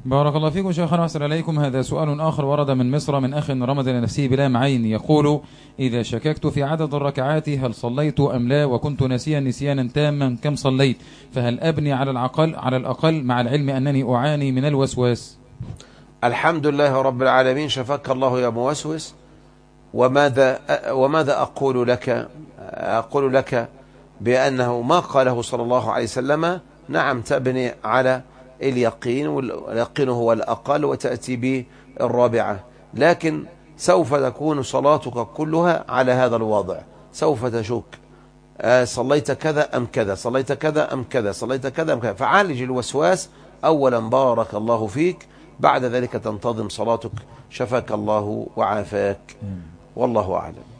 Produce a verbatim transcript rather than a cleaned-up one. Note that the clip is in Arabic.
بارك الله فيكم شيخنا وأحسن إليكم. هذا سؤال آخر ورد من مصر من أخ رمض لنفسه بلام عين، يقول: إذا شككت في عدد الركعات هل صليت أم لا، وكنت ناسيا نسيانا تاما كم صليت، فهل أبني على الأقل على الأقل مع العلم أنني أعاني من الوسواس؟ الحمد لله رب العالمين، شفاك الله يا موسوس. وماذا وماذا أقول لك؟ أقول لك بأنه ما قاله صلى الله عليه وسلم. نعم، تبني على اليقين، واليقين هو الأقل، وتأتي به الرابعة، لكن سوف تكون صلاتك كلها على هذا الوضع. سوف تشك آه صليت كذا أم كذا، صليت كذا أم كذا، صليت كذا أم كذا. فعالج الوسواس أولا، بارك الله فيك، بعد ذلك تنتظم صلاتك، شفاك الله وعافاك، والله أعلم.